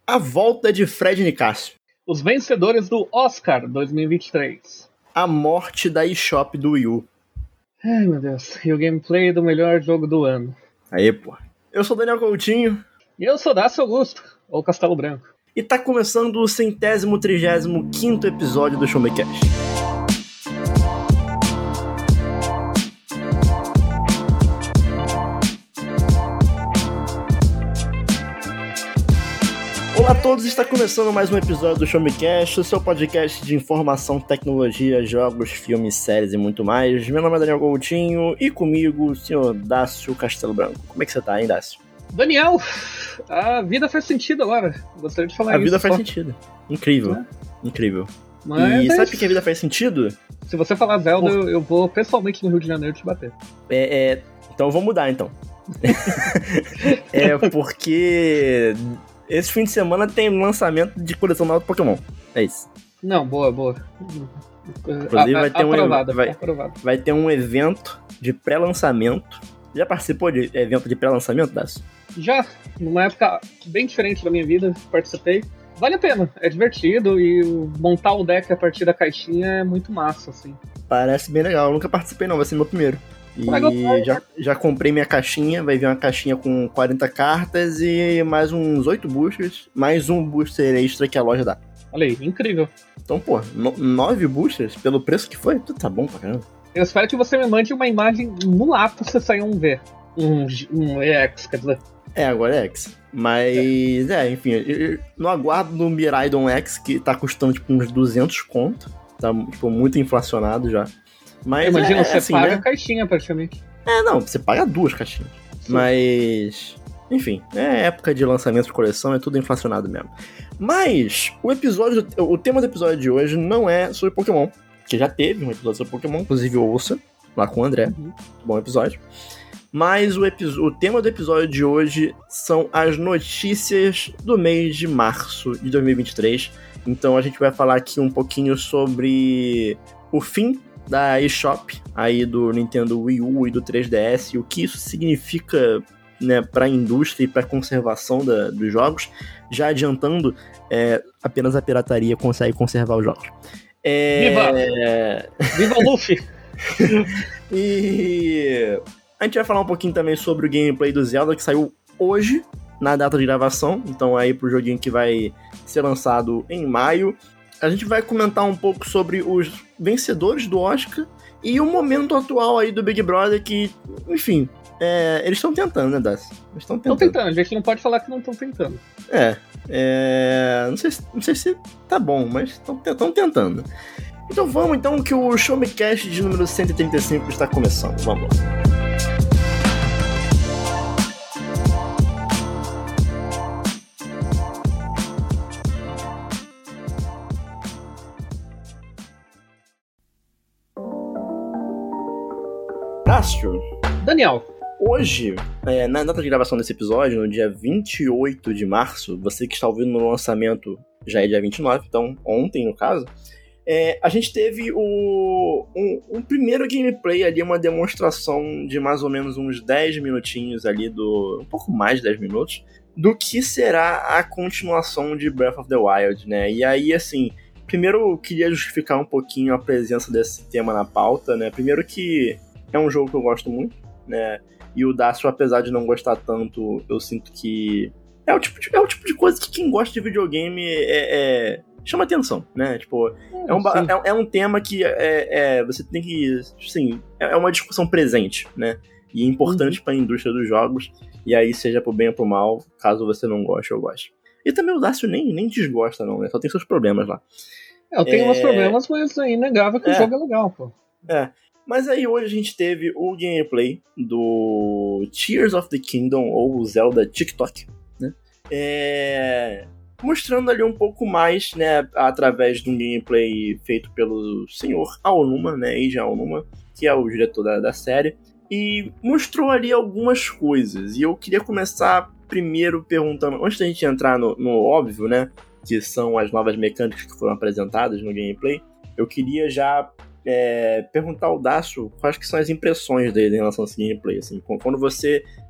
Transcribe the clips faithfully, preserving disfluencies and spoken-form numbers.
A volta de Fred Nicásio. Os vencedores do Oscar dois mil e vinte e três. A morte da eShop do Wii U. Ai, meu Deus. E o gameplay do melhor jogo do ano. Aí, pô. Eu sou o Daniel Coutinho. E eu sou Dácio Augusto, ou Castelo Branco. E tá começando o centésimo, trigésimo quinto episódio do Show Me Cash. Olá a todos, está começando mais um episódio do Show Me Cash, o seu podcast de informação, tecnologia, jogos, filmes, séries e muito mais. Meu nome é Daniel Coutinho e comigo o senhor Dácio Castelo Branco. Como é que você tá, hein, Dácio? Daniel, a vida faz sentido agora. Gostaria de falar a isso. A vida faz só. sentido. Incrível. É. Incrível. Mas e é sabe isso. que a vida faz sentido? Se você falar Zelda, Por... eu, eu vou pessoalmente no Rio de Janeiro te bater. É, é... Então eu vou mudar, então. É porque... esse fim de semana tem lançamento de coleção nova do Pokémon. É isso. Não, boa, boa. Inclusive a, vai ter, aprovada, um, vai, aprovada. vai ter um evento de pré-lançamento. Já participou de evento de pré-lançamento, Dácio? Já, numa época bem diferente da minha vida, participei. Vale a pena, é divertido e montar o deck a partir da caixinha é muito massa, assim. Parece bem legal, eu nunca participei não, vai ser meu primeiro. E já, já comprei minha caixinha, vai vir uma caixinha com quarenta cartas e mais uns oito boosters, mais um booster extra que a loja dá. Olha aí, incrível. Então, pô, no, nove boosters, pelo preço que foi, tudo tá bom pra caramba. Eu espero que você me mande uma imagem no ato se sair um V. Um, um E X, quer dizer. É, agora é X. Mas, é, é enfim, eu não aguardo no Miraidon X, que tá custando, tipo, uns duzentos conto. Tá, tipo, muito inflacionado já. Mas imagina, é, você assim, paga né? a caixinha praticamente. É, não, você paga duas caixinhas. Sim. Mas, enfim, é época de lançamento de coleção, é tudo inflacionado mesmo. Mas, o episódio, o tema do episódio de hoje não é sobre Pokémon, que já teve um episódio sobre Pokémon, inclusive ouça, lá com o André, uhum. Bom episódio. Mas o, epi- o tema do episódio de hoje são as notícias do mês de março de dois mil e vinte e três. Então a gente vai falar aqui um pouquinho sobre o fim da eShop aí do Nintendo Wii U e do três D S, e o que isso significa, né, para a indústria e para a conservação da, dos jogos. Já adiantando, é, apenas a pirataria consegue conservar os jogos. É... Viva! Viva o Luffy! E a gente vai falar um pouquinho também sobre o gameplay do Zelda, que saiu hoje, na data de gravação. Então aí pro joguinho que vai ser lançado em maio. A gente vai comentar um pouco sobre os vencedores do Oscar e o momento atual aí do Big Brother, que, enfim, é, eles estão tentando, né, Dácio? Eles estão tentando. Estão tentando, a gente não pode falar que não estão tentando. É, é não, sei, não sei se tá bom, mas estão tentando. Então vamos, então, que o Show Me Cash de número cento e trinta e cinco está começando. Vamos lá. Dácio, Daniel, hoje, é, na data de gravação desse episódio, no dia vinte e oito de março, você que está ouvindo no lançamento já é dia vinte e nove, então ontem no caso, é, a gente teve o, um, um primeiro gameplay ali, uma demonstração de mais ou menos uns dez minutinhos ali, do, um pouco mais de dez minutos, do que será a continuação de Breath of the Wild, né? E aí, assim, primeiro eu queria justificar um pouquinho a presença desse tema na pauta, né? Primeiro que é um jogo que eu gosto muito, né? E o Dácio, apesar de não gostar tanto, eu sinto que é o tipo de, é o tipo de coisa que quem gosta de videogame é, é, chama atenção, né? Tipo, é um, é, é um tema que é, é, você tem que, assim, é uma discussão presente, né? E é importante uhum. para a indústria dos jogos, e aí seja pro bem ou pro mal, caso você não goste ou goste. E também o Dácio nem, nem desgosta, não, né? Só tem seus problemas lá. É, eu tenho é... uns problemas, mas é inegável que é. o jogo é legal, pô. É. Mas aí hoje a gente teve o gameplay do Tears of the Kingdom, ou Zelda TikTok, né? É... Mostrando ali um pouco mais, né, através de um gameplay feito pelo senhor Aonuma, né, Eiji Aonuma, que é o diretor da, da série, e mostrou ali algumas coisas. E eu queria começar primeiro perguntando, antes da gente entrar no, no óbvio, né, que são as novas mecânicas que foram apresentadas no gameplay, eu queria já é, perguntar ao Dácio quais que são as impressões dele em relação a esse gameplay. Assim, quando você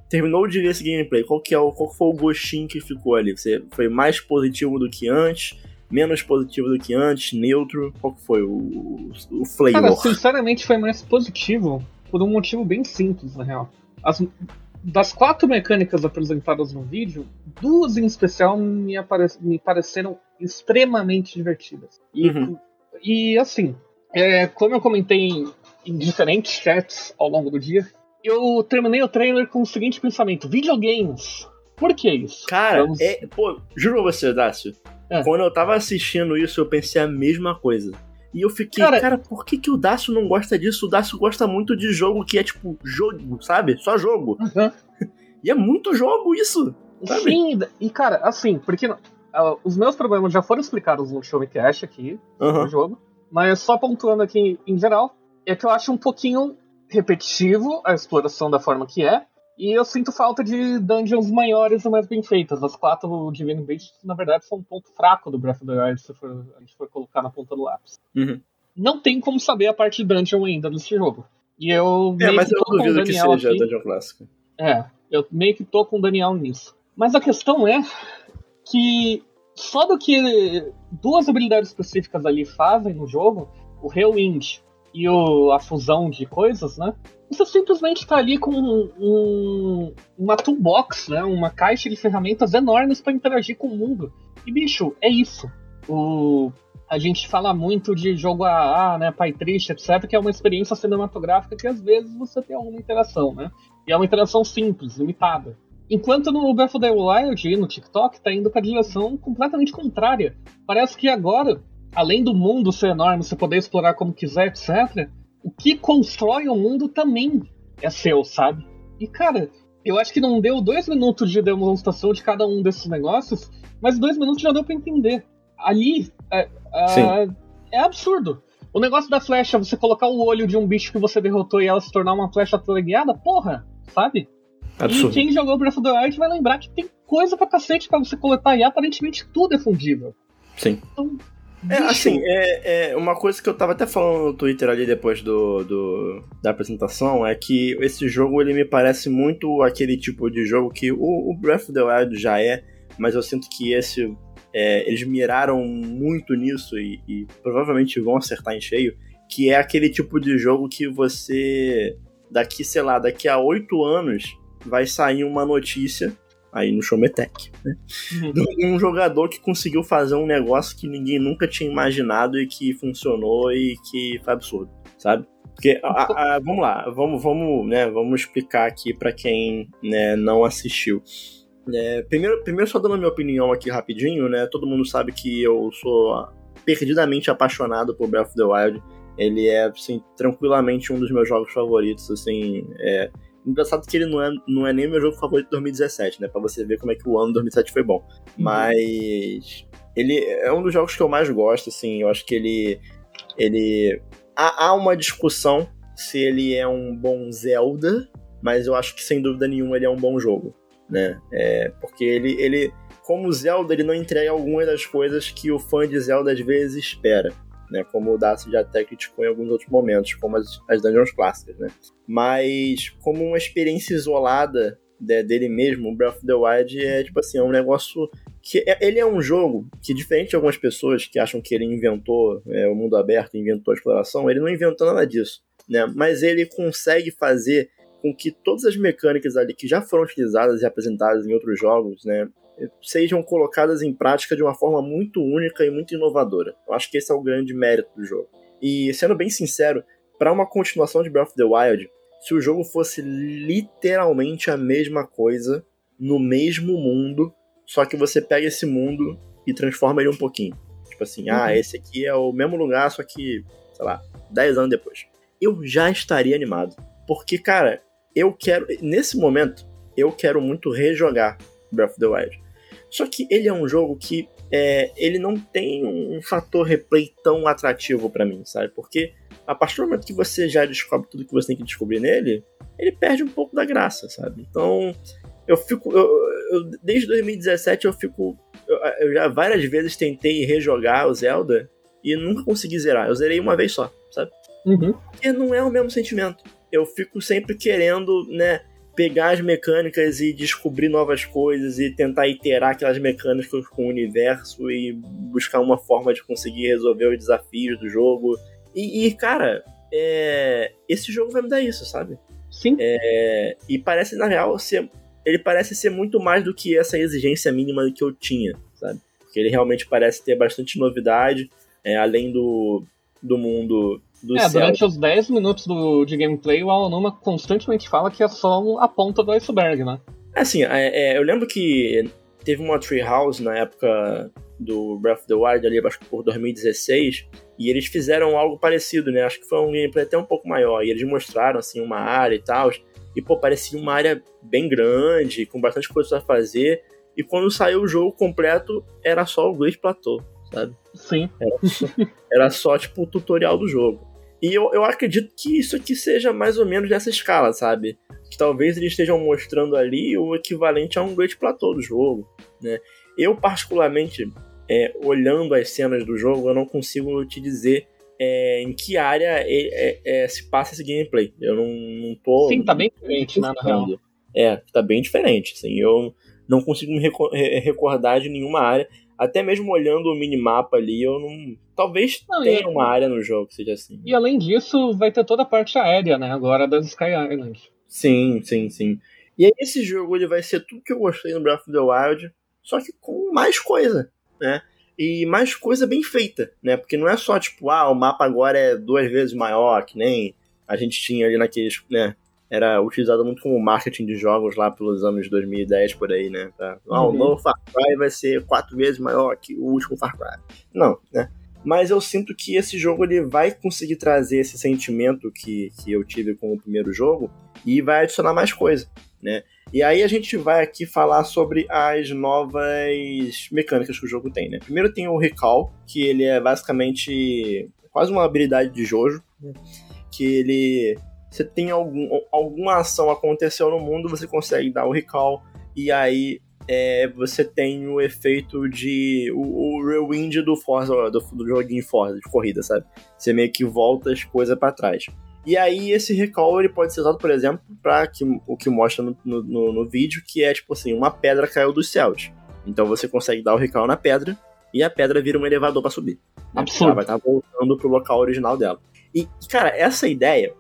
terminou de ver esse gameplay, qual que, é o, qual que foi o gostinho que ficou ali? Você foi mais positivo do que antes? Menos positivo do que antes? Neutro? Qual que foi o, o flavor? Cara, sinceramente foi mais positivo por um motivo bem simples, na real. As, das quatro mecânicas apresentadas no vídeo, duas em especial me, apare, me pareceram extremamente divertidas. E, uhum. e assim, é, como eu comentei em, em diferentes chats ao longo do dia, eu terminei o trailer com o seguinte pensamento: videogames. Por que isso? Cara, Vamos... é, pô, juro a você, Dácio, é. quando eu tava assistindo isso, eu pensei a mesma coisa. E eu fiquei, cara, cara por que, que o Dácio não gosta disso? O Dácio gosta muito de jogo que é tipo jogo, sabe? Só jogo. Uhum. E é muito jogo isso, sabe? Sim, e cara, assim, porque uh, os meus problemas já foram explicados no Showcast aqui, uhum. no jogo, mas só pontuando aqui em, em geral, é que eu acho um pouquinho repetitivo a exploração da forma que é, e eu sinto falta de dungeons maiores e mais bem feitas. As quatro Divine Beasts, na verdade, são um ponto fraco do Breath of the Wild, se for, a gente for colocar na ponta do lápis. Uhum. Não tem como saber a parte de dungeon ainda nesse jogo. E eu é, meio mas que eu tô duvido com o Daniel que seja aqui. dungeon clássico. É, eu meio que tô com o Daniel nisso. Mas a questão é que só do que duas habilidades específicas ali fazem no jogo, o Rewind e o, a fusão de coisas, né? Você simplesmente tá ali com um, um, uma toolbox, né? Uma caixa de ferramentas enormes para interagir com o mundo. E, bicho, é isso. O, a gente fala muito de jogo A A, né? Pai triste, etcétera, que é uma experiência cinematográfica que às vezes você tem alguma interação, né? E é uma interação simples, limitada. Enquanto no Breath of the Wild e no TikTok tá indo pra direção completamente contrária. Parece que agora, além do mundo ser enorme, você poder explorar como quiser, etcétera, o que constrói o mundo também é seu, sabe? E, cara, eu acho que não deu dois minutos de demonstração de cada um desses negócios, mas dois minutos já deu pra entender. Ali, é, é, é absurdo. O negócio da flecha, você colocar o olho de um bicho que você derrotou e ela se tornar uma flecha teleguiada, porra, sabe? Absurdo. E quem jogou Breath of the Wild vai lembrar que tem coisa pra cacete pra você coletar e aparentemente tudo é fundível. Sim. Então, É, assim, é, é uma coisa que eu tava até falando no Twitter ali depois do, do, da apresentação é que esse jogo, ele me parece muito aquele tipo de jogo que o, o Breath of the Wild já é, mas eu sinto que esse, é, eles miraram muito nisso e, e provavelmente vão acertar em cheio, que é aquele tipo de jogo que você, daqui, sei lá, daqui a oito anos, vai sair uma notícia aí no Showmetech, né? Uhum. De um jogador que conseguiu fazer um negócio que ninguém nunca tinha imaginado e que funcionou e que foi absurdo, sabe? Porque, a, a, vamos lá, vamos, vamos, né, vamos explicar aqui pra quem, né, não assistiu. É, primeiro, primeiro, só dando a minha opinião aqui rapidinho, né? Todo mundo sabe que eu sou perdidamente apaixonado por Breath of the Wild. Ele é, assim, tranquilamente um dos meus jogos favoritos, assim, é... Engraçado que ele não é, não é nem meu jogo favorito de dois mil e dezessete, né? Pra você ver como é que o ano de dois mil e dezessete foi bom. Mas ele é um dos jogos que eu mais gosto, assim. Eu acho que ele... ele há, há uma discussão se ele é um bom Zelda, mas eu acho que, sem dúvida nenhuma, ele é um bom jogo, né? É, porque ele, ele, como Zelda, ele não entrega algumas das coisas que o fã de Zelda às vezes espera, né, como o Dacio já até criticou em alguns outros momentos, como as, as dungeons clássicas, né? Mas como uma experiência isolada de, dele mesmo, o Breath of the Wild é tipo assim, é um negócio que é, ele é um jogo que, diferente de algumas pessoas que acham que ele inventou é, o mundo aberto, inventou a exploração, ele não inventou nada disso, né? Mas ele consegue fazer com que todas as mecânicas ali que já foram utilizadas e apresentadas em outros jogos, né, sejam colocadas em prática de uma forma muito única e muito inovadora. Eu acho que esse é o grande mérito do jogo. E, sendo bem sincero, para uma continuação de Breath of the Wild, se o jogo fosse literalmente a mesma coisa, no mesmo mundo, só que você pega esse mundo e transforma ele um pouquinho. Tipo assim, uhum. ah, esse aqui é o mesmo lugar, só que, sei lá, dez anos depois. Eu já estaria animado. Porque, cara, eu quero... Nesse momento, eu quero muito rejogar Breath of the Wild. Só que ele é um jogo que é, ele não tem um fator replay tão atrativo pra mim, sabe? Porque a partir do momento que você já descobre tudo que você tem que descobrir nele, ele perde um pouco da graça, sabe? Então, eu fico... Eu, eu, desde dois mil e dezessete eu fico... Eu, eu já várias vezes tentei rejogar o Zelda e nunca consegui zerar. Eu zerei uma vez só, sabe? Uhum. Porque não é o mesmo sentimento. Eu fico sempre querendo, né... pegar as mecânicas e descobrir novas coisas e tentar iterar aquelas mecânicas com o universo e buscar uma forma de conseguir resolver os desafios do jogo. E, e cara, é... esse jogo vai me dar isso, sabe? Sim. É... E parece, na real, ser... ele parece ser muito mais do que essa exigência mínima que eu tinha, sabe? Porque ele realmente parece ter bastante novidade, é, além do, do mundo... Do é, céu. Durante os dez minutos do, de gameplay, o Aonuma constantemente fala que é só a ponta do iceberg, né? Assim, é, é, eu lembro que teve uma Treehouse na época do Breath of the Wild, ali, acho que por dois mil e dezesseis, e eles fizeram algo parecido, né? Acho que foi um gameplay até um pouco maior, e eles mostraram, assim, uma área e tal, e, pô, parecia uma área bem grande, com bastante coisa pra fazer, e quando saiu o jogo completo, era só o Great Plateau, sabe? Sim. Era só, era só tipo, o tutorial do jogo. E eu, eu acredito que isso aqui seja mais ou menos nessa escala, sabe? Que talvez eles estejam mostrando ali o equivalente a um Great Plateau do jogo, né? Eu, particularmente, é, olhando as cenas do jogo, eu não consigo te dizer é, em que área é, é, é, se passa esse gameplay. Eu não, não tô... Sim, tá bem diferente, né, na real. É, tá bem diferente, assim. Eu não consigo me recordar de nenhuma área. Até mesmo olhando o minimapa ali, eu não... Talvez não, tenha uma área no jogo que seja assim. E além disso, vai ter toda a parte aérea, né? Agora das Sky Islands. Sim, sim, sim. E aí esse jogo ele vai ser tudo que eu gostei no Breath of the Wild, só que com mais coisa, né? E mais coisa bem feita, né? Porque não é só tipo, ah, o mapa agora é duas vezes maior, que nem a gente tinha ali naqueles, né? Era utilizado muito como marketing de jogos lá pelos anos dois mil e dez, por aí, né? Pra, ah, o novo Far Cry vai ser quatro vezes maior que o último Far Cry. Não, né? Mas eu sinto que esse jogo ele vai conseguir trazer esse sentimento que, que eu tive com o primeiro jogo e vai adicionar mais coisa, né? E aí a gente vai aqui falar sobre as novas mecânicas que o jogo tem, né? Primeiro tem o Recall, que ele é basicamente quase uma habilidade de Jojo, né? Que ele... Você tem algum, alguma ação aconteceu no mundo, você consegue dar o Recall, e aí é, você tem o efeito de... O, o Rewind do Forza, do, do joguinho Forza, de corrida, sabe? Você meio que volta as coisas pra trás. E aí esse Recall ele pode ser usado, por exemplo, para que, o que mostra no, no, no vídeo, que é tipo assim, uma pedra caiu dos céus. Então você consegue dar o Recall na pedra, e a pedra vira um elevador pra subir. Né? Ela vai estar voltando pro local original dela. E, cara, essa ideia...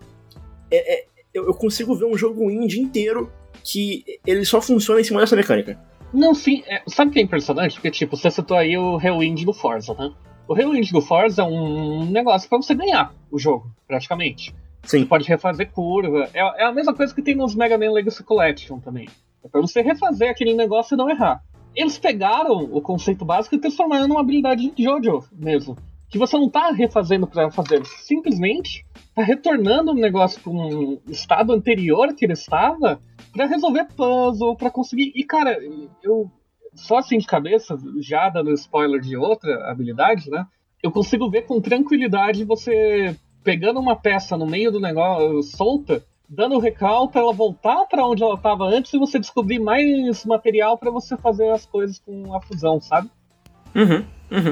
É, é, eu consigo ver um jogo indie inteiro que ele só funciona em cima dessa mecânica. Não, sim. É, sabe o que é impressionante? Porque, tipo, você citou aí o Rewind do Forza, né? O Rewind do Forza é um negócio pra você ganhar o jogo, praticamente. Sim. Você pode refazer curva. É, é a mesma coisa que tem nos Mega Man Legacy Collection também. É pra você refazer aquele negócio e não errar. Eles pegaram o conceito básico e transformaram numa habilidade de Jojo mesmo. Que você não tá refazendo pra fazer, simplesmente tá retornando o negócio pra um estado anterior que ele estava pra resolver puzzle, pra conseguir... E, cara, eu... Só assim de cabeça, já dando spoiler de outra habilidade, né? Eu consigo ver com tranquilidade você pegando uma peça no meio do negócio, solta, dando o recall pra ela voltar pra onde ela tava antes e você descobrir mais material pra você fazer as coisas com a fusão, sabe? Uhum, uhum.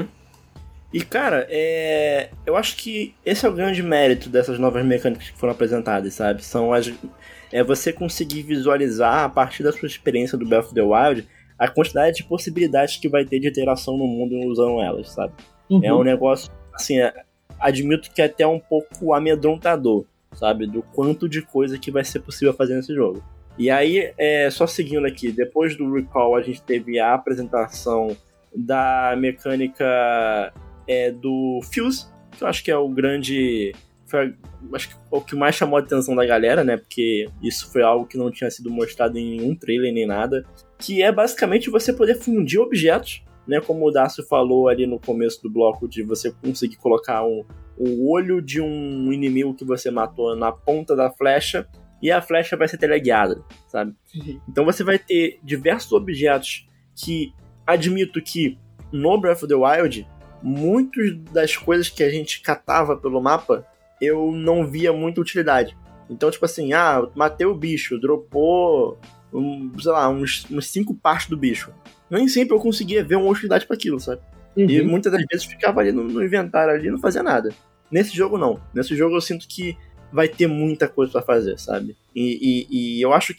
E, cara, é... eu acho que esse é o grande mérito dessas novas mecânicas que foram apresentadas, sabe? São as... É você conseguir visualizar, a partir da sua experiência do Breath of the Wild, a quantidade de possibilidades que vai ter de interação no mundo usando elas, sabe? Uhum. É um negócio, assim, é... admito que é até um pouco amedrontador, sabe? Do quanto de coisa que vai ser possível fazer nesse jogo. E aí, é... só seguindo aqui, depois do Recall a gente teve a apresentação da mecânica... É do Fuse, que eu acho que é o grande... Foi, acho que o que mais chamou a atenção da galera, né? Porque isso foi algo que não tinha sido mostrado em nenhum trailer nem nada. Que é basicamente você poder fundir objetos, né? Como o Dácio falou ali no começo do bloco, de você conseguir colocar um, o olho de um inimigo que você matou na ponta da flecha e a flecha vai ser teleguiada, sabe? Uhum. Então você vai ter diversos objetos que, admito que no Breath of the Wild... muitas das coisas que a gente catava pelo mapa, eu não via muita utilidade. Então, tipo assim, ah, matei o bicho, dropou, um, sei lá, uns, uns cinco partes do bicho. Nem sempre eu conseguia ver uma utilidade para aquilo, sabe? Uhum. E muitas das vezes ficava ali no, no inventário ali e não fazia nada. Nesse jogo, não. Nesse jogo eu sinto que vai ter muita coisa para fazer, sabe? E, e, e eu acho que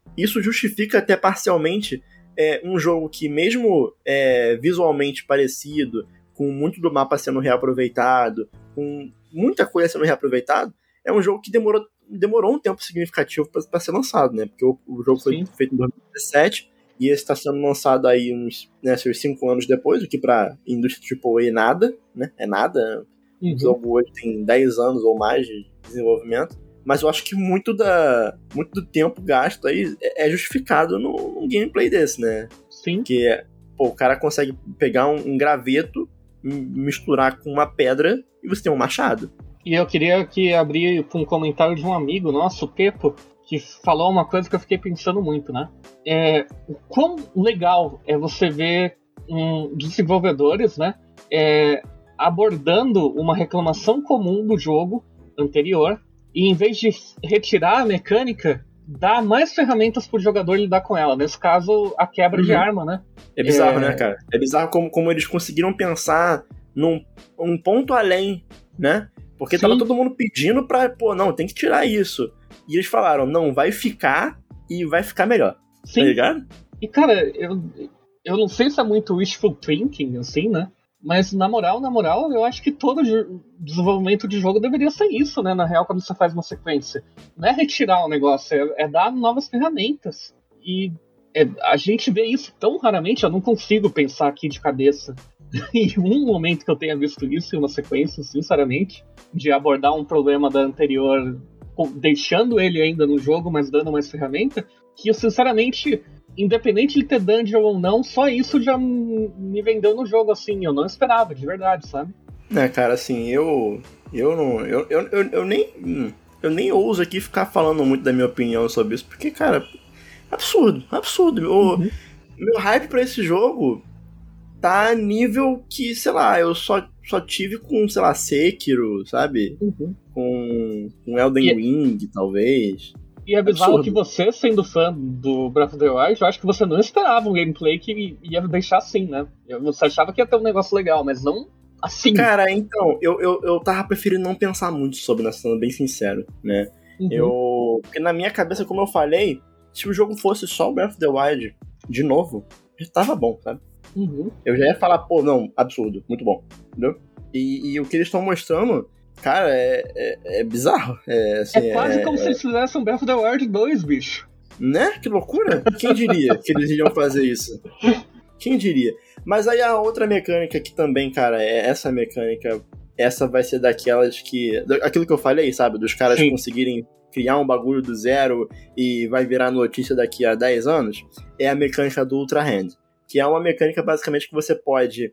isso justifica até parcialmente é, um jogo que, mesmo é, visualmente parecido, com muito do mapa sendo reaproveitado, com muita coisa sendo reaproveitada, é um jogo que demorou, demorou um tempo significativo para ser lançado, né? Porque o, o jogo foi Sim. feito em dois mil e dezessete e esse está sendo lançado aí uns, né, seus cinco anos depois, o que para indústria triplo A é nada, né? É nada. Uhum. O jogo hoje tem dez anos ou mais de desenvolvimento. Mas eu acho que muito, da, muito do tempo gasto aí é justificado num gameplay desse, né? Sim. Porque pô, o cara consegue pegar um, um graveto, misturar com uma pedra e você tem um machado. E eu queria que abrir com um comentário de um amigo nosso, o Pepo, que falou uma coisa que eu fiquei pensando muito, né? É, o quão legal é você ver um, desenvolvedores, né, é, abordando uma reclamação comum do jogo anterior e, em vez de retirar a mecânica, dar mais ferramentas pro jogador lidar com ela. Nesse caso, a quebra uhum. de arma, né? É bizarro, é... né, cara? É bizarro como, como eles conseguiram pensar num um ponto além, né? Porque Sim. tava todo mundo pedindo pra, pô, não, tem que tirar isso. E eles falaram, não, vai ficar e vai ficar melhor. Sim. Tá ligado? E, cara, eu, eu não sei se é muito wishful thinking, assim, né? Mas, na moral, na moral, eu acho que todo desenvolvimento de jogo deveria ser isso, né? Na real, quando você faz uma sequência. Não é retirar o negócio, é, é dar novas ferramentas. E é, a gente vê isso tão raramente, eu não consigo pensar aqui de cabeça em um momento que eu tenha visto isso em uma sequência, sinceramente, de abordar um problema da anterior, deixando ele ainda no jogo, mas dando mais ferramenta, que eu, sinceramente... Independente de ter dungeon ou não, só isso já me vendeu no jogo, assim. Eu não esperava, de verdade, sabe? É, cara, assim, eu... Eu não... Eu, eu, eu, eu nem... Eu nem ouso aqui ficar falando muito da minha opinião sobre isso, porque, cara... Absurdo, absurdo. O uhum. meu hype pra esse jogo tá a nível que, sei lá, eu só, só tive com, sei lá, Sekiro, sabe? Uhum. Com, com Elden e... Ring, talvez... E é bizarro que você, sendo fã do Breath of the Wild, eu acho que você não esperava um gameplay que ia deixar assim, né? Você achava que ia ter um negócio legal, mas não assim. Cara, então, eu, eu, eu tava preferindo não pensar muito sobre, né, sendo bem sincero, né? Uhum. Eu... Porque na minha cabeça, como eu falei, se o jogo fosse só o Breath of the Wild, de novo, já tava bom, sabe? Uhum. Eu já ia falar, pô, não, absurdo, muito bom, entendeu? E, e o que eles estão mostrando... Cara, é, é, é bizarro. É, assim, é quase é, como é... se eles fizessem um Breath of the Wild dois, bicho. Né? Que loucura. Quem diria que eles iriam fazer isso? Quem diria? Mas aí a outra mecânica que também, cara, é essa mecânica, essa vai ser daquelas que... Aquilo que eu falei, sabe? Dos caras Sim. conseguirem criar um bagulho do zero e vai virar notícia daqui a dez anos, é a mecânica do Ultra Hand. Que é uma mecânica, basicamente, que você pode...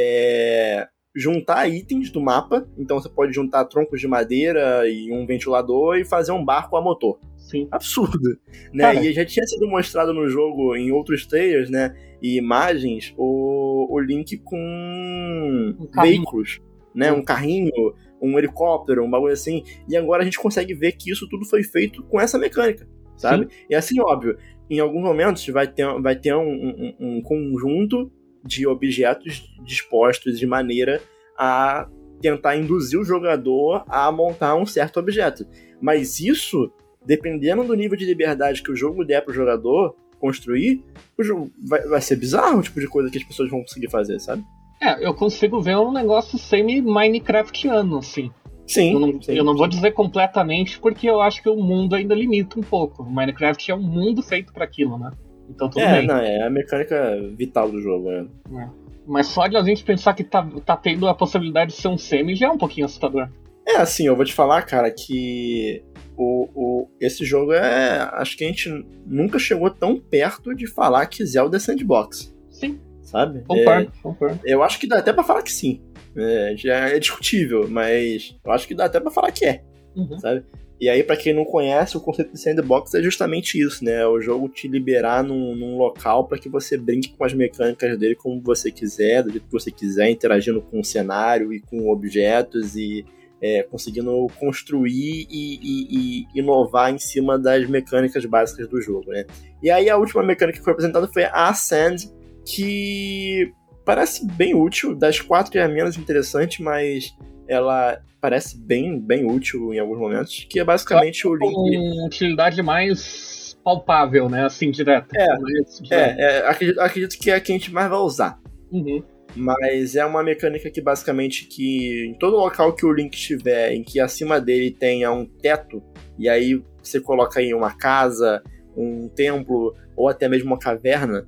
É... juntar itens do mapa, então você pode juntar troncos de madeira e um ventilador e fazer um barco a motor. Sim. Absurdo, né? E já tinha sido mostrado no jogo em outros trailers, né, e imagens, o, o Link com um veículos, né, um carrinho, um helicóptero, um bagulho assim, e agora a gente consegue ver que isso tudo foi feito com essa mecânica, sabe? Sim. E assim, óbvio, em alguns momentos vai ter, vai ter um, um, um conjunto de objetos dispostos de maneira a tentar induzir o jogador a montar um certo objeto. Mas isso, dependendo do nível de liberdade que o jogo der pro jogador construir, o jogo vai, vai ser bizarro o tipo de coisa que as pessoas vão conseguir fazer, sabe? É, eu consigo ver um negócio semi-Minecraftiano, assim. Sim eu não, sim, eu não sim. vou dizer completamente, porque eu acho que o mundo ainda limita um pouco. O Minecraft é um mundo feito para aquilo, né? Então tudo é, bem. Não, é a mecânica vital do jogo, né? É. Mas só de a gente pensar que tá, tá tendo a possibilidade de ser um semi já é um pouquinho assustador. É, assim, eu vou te falar, cara, que o, o, esse jogo é... Acho que a gente nunca chegou tão perto de falar que Zelda é sandbox. Sim. Sabe? Concordo, é, concordo. Eu acho que dá até pra falar que sim. É, já é discutível, mas eu acho que dá até pra falar que é. Uhum. Sabe? E aí, pra quem não conhece, o conceito de sandbox é justamente isso, né? O jogo te liberar num, num local pra que você brinque com as mecânicas dele como você quiser, do jeito que você quiser, interagindo com o cenário e com objetos e é, conseguindo construir e, e, e inovar em cima das mecânicas básicas do jogo, né? E aí, a última mecânica que foi apresentada foi a Ascend, que parece bem útil. Das quatro é a menos interessante, mas ela... parece bem, bem útil em alguns momentos, que é basicamente o Link... Com utilidade mais palpável, né? Assim, direto. É, Mas, direto. é, é acredito, acredito que é a que a gente mais vai usar. Uhum. Mas é uma mecânica que basicamente que em todo local que o Link estiver, em que acima dele tenha um teto, e aí você coloca aí uma casa, um templo ou até mesmo uma caverna,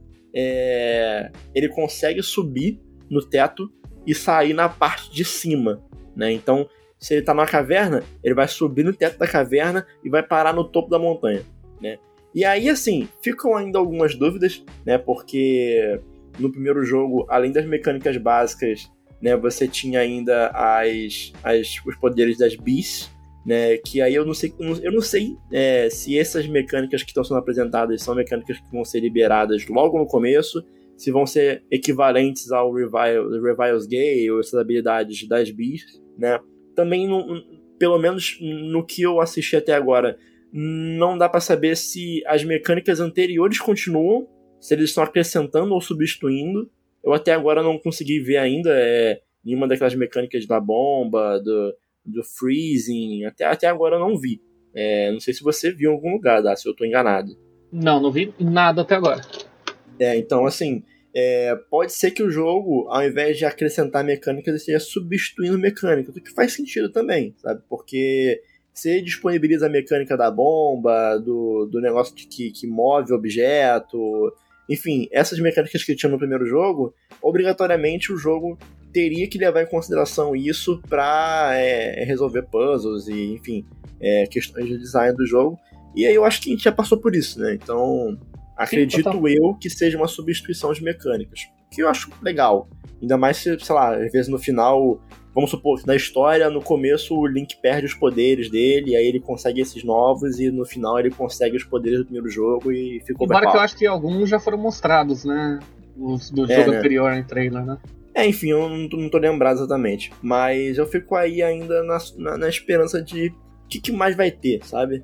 é, ele consegue subir no teto e sair na parte de cima, né? Então, se ele tá numa caverna, ele vai subir no teto da caverna e vai parar no topo da montanha, né? E aí, assim, ficam ainda algumas dúvidas, né? Porque no primeiro jogo, além das mecânicas básicas, né, você tinha ainda as, as, os poderes das Beasts, né, que aí eu não sei, eu não sei é, se essas mecânicas que estão sendo apresentadas são mecânicas que vão ser liberadas logo no começo, se vão ser equivalentes ao Revile, Revile's Gale, ou essas habilidades das Beasts, né. Também, no, pelo menos no que eu assisti até agora, não dá pra saber se as mecânicas anteriores continuam, se eles estão acrescentando ou substituindo. Eu até agora não consegui ver ainda é, nenhuma daquelas mecânicas da bomba, do, do freezing, até, até agora eu não vi. É, não sei se você viu em algum lugar, tá? Se eu tô enganado. Não, não vi nada até agora. É, então assim, é, pode ser que o jogo, ao invés de acrescentar mecânicas, ele esteja substituindo mecânicas, o que faz sentido também, sabe? Porque você disponibiliza a mecânica da bomba, do, do negócio de que, que move objeto, enfim, essas mecânicas que tinha no primeiro jogo, obrigatoriamente o jogo teria que levar em consideração isso para é, resolver puzzles e, enfim, é, questões de design do jogo. E aí eu acho que a gente já passou por isso, né? Então, acredito Sim, eu que seja uma substituição de mecânicas, que eu acho legal. Ainda mais se, sei lá, às vezes no final, vamos supor que na história, no começo, o Link perde os poderes dele, e aí ele consegue esses novos, e no final ele consegue os poderes do primeiro jogo e ficou Embora que eu acho que alguns já foram mostrados, né? Os do é, jogo né? anterior em trailer, né? É, enfim, eu não tô, não tô lembrado exatamente. Mas eu fico aí ainda na, na, na esperança de o que, que mais vai ter, sabe?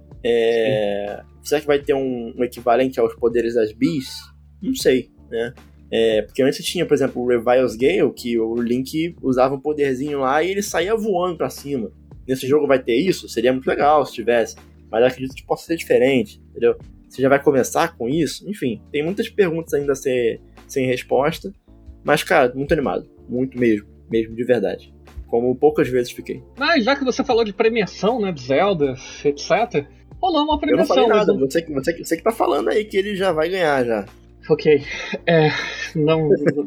É, será que vai ter um, um equivalente aos poderes das Beasts? Não sei, né? É, porque antes tinha, por exemplo, o Revile's Gale, que o Link usava um poderzinho lá e ele saía voando pra cima. Nesse jogo vai ter isso? Seria muito legal se tivesse. Mas eu acredito que possa ser diferente, entendeu? Você já vai começar com isso? Enfim, tem muitas perguntas ainda a ser, sem resposta. Mas, cara, muito animado. Muito mesmo. Mesmo, de verdade. Como poucas vezes fiquei. Mas já que você falou de premiação, né, de Zelda, etcétera, rolou uma premiação. Eu não falei nada. Mas... Você, você, você que tá falando aí que ele já vai ganhar, já. Ok. É... Não...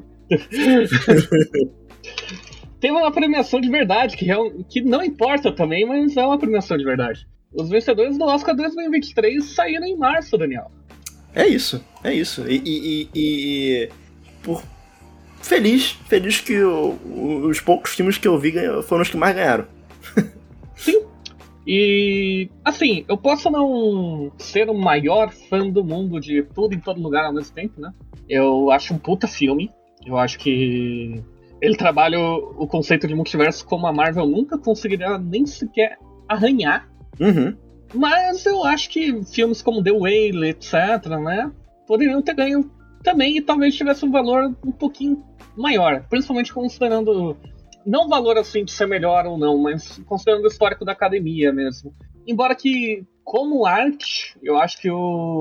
Tem uma premiação de verdade, que, é, que não importa também, mas é uma premiação de verdade. Os vencedores do Oscar dois mil e vinte e três saíram em março, Daniel. É isso, é isso. E... e, e, e por... Feliz, feliz que o, os poucos filmes que eu vi foram os que mais ganharam. Sim. E, assim, eu posso não ser o maior fã do mundo de tudo em todo lugar ao mesmo tempo, né? Eu acho um puta filme. Eu acho que ele trabalha o, o conceito de multiverso como a Marvel nunca conseguiria nem sequer arranhar. Uhum. Mas eu acho que filmes como The Whale, etcétera, né? Poderiam ter ganho também e talvez tivesse um valor um pouquinho maior. Principalmente considerando... Não o valor assim de ser melhor ou não, mas considerando o histórico da academia mesmo. Embora que, como arte, eu acho que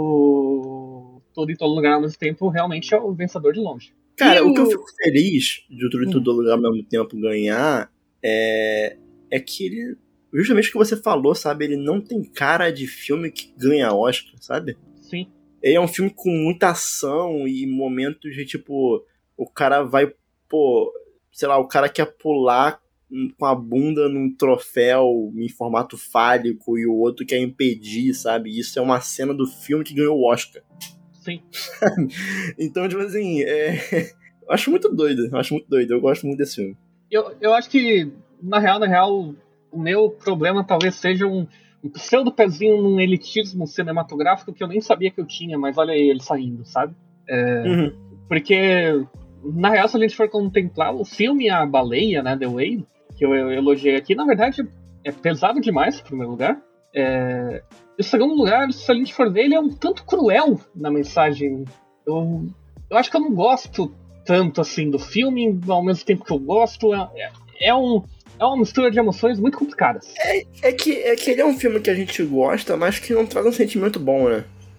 o Tudo em Todo Lugar ao mesmo tempo realmente é o vencedor de longe. Cara, e o o que eu fico feliz de Tudo em Todo Lugar ao mesmo tempo ganhar é, é que ele, justamente o que você falou, sabe? Ele não tem cara de filme que ganha Oscar, sabe? Sim. Ele é um filme com muita ação e momentos de tipo, o cara vai, pô... sei lá, o cara quer pular com a bunda num troféu em formato fálico e o outro quer impedir, sabe? Isso é uma cena do filme que ganhou o Oscar. Sim. Então, tipo assim, é... eu acho muito doido, eu acho muito doido, eu gosto muito desse filme. Eu, eu acho que, na real, na real, o meu problema talvez seja um, um pseudo pezinho num elitismo cinematográfico que eu nem sabia que eu tinha, mas olha aí ele saindo, sabe? É, uhum. Porque... Na real, se a gente for contemplar o filme A Baleia, né, The Whale, que eu, eu elogiei aqui, na verdade é pesado demais, em primeiro lugar. É... Em segundo lugar, se a gente for ver, ele é um tanto cruel na mensagem. Eu, eu acho que eu não gosto tanto assim do filme, ao mesmo tempo que eu gosto. É, é, um, é uma mistura de emoções muito complicadas. É, é, que, é que ele é um filme que a gente gosta, mas que não traz um sentimento bom, né?